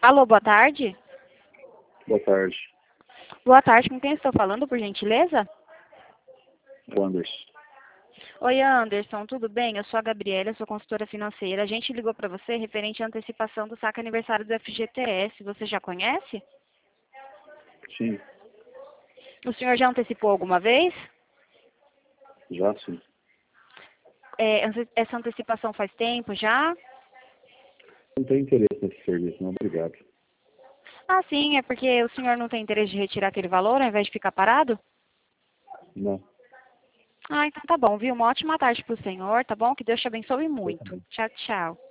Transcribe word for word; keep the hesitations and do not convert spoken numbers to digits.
Alô, boa tarde. Boa tarde, Boa tarde, com quem estou falando, por gentileza? o Anderson. Oi, Anderson, tudo bem? Eu sou a Gabriela, sou consultora financeira. A gente ligou para você referente à antecipação do saque aniversário do F G T S. Você já conhece? Sim, O senhor já antecipou alguma vez? já sim. É, ante- essa antecipação faz tempo já? Não tenho interesse nesse serviço, não, obrigado. Ah, sim, é porque o senhor não tem interesse de retirar aquele valor ao invés de ficar parado? Não. Ah, então tá bom, viu? Uma ótima tarde para o senhor, tá bom? Que Deus te abençoe muito. Tchau, tchau.